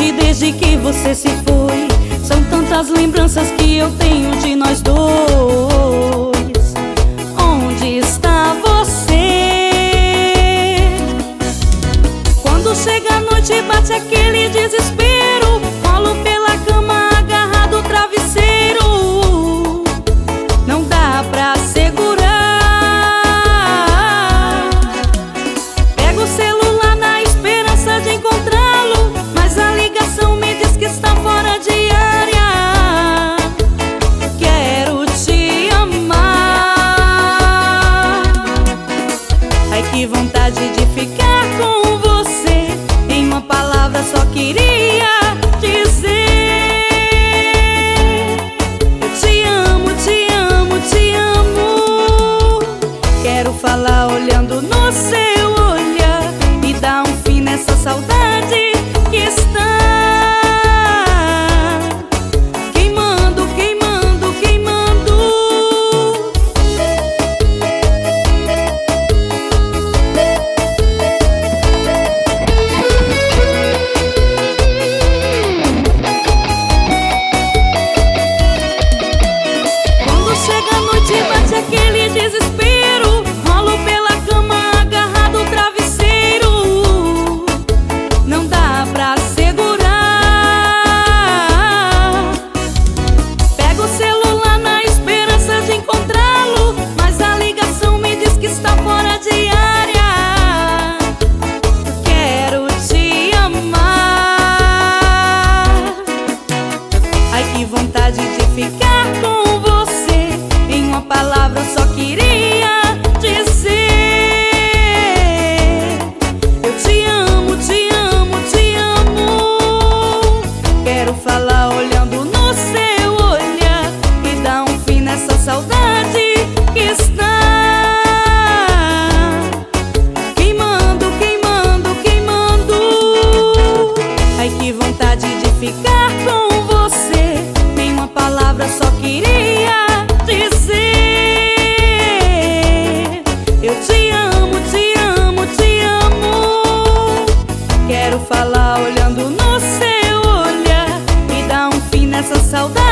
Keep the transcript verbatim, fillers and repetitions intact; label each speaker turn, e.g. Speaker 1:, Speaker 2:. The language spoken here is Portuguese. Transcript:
Speaker 1: tarde desde que você se foi. São tantas lembranças que eu tenho de nós dois. Onde está você? Quando chega a noite bate aquele desespero. Rolo pela cama agarrado ao travesseiro. Não dá pra segurar. Pego o celular na esperança de encontrá-lo, mas a ligação me diz que está fora de área. Quero te amar. Ai, que vontade de ficar com você. Em uma palavra só queria dizer: eu te amo, te amo, te amo. Quero falar olhando no seu olhar e dar um fim nessa saudade que está queimando, queimando, queimando. Quando chega a noite bate aquele desespero. Rolo pela cama agarrado ao travesseiro. Não dá pra segurar. Pego o celular na esperança de encontrá-lo, mas a ligação me diz que está fora de área. Quero te amar. Ai, que vontade de ficar com você. Em uma palavra só queria dizer: eu te amo, te amo, te amo. Quero falar olhando no seu olhar e dar um fim nessa saudade que está queimando, queimando, queimando. Ai, que vontade de ficar com você. Em uma palavra só queria dizer: eu te amo, te amo, te amo. Quero falar olhando no seu olhar e dar um fim nessa saudade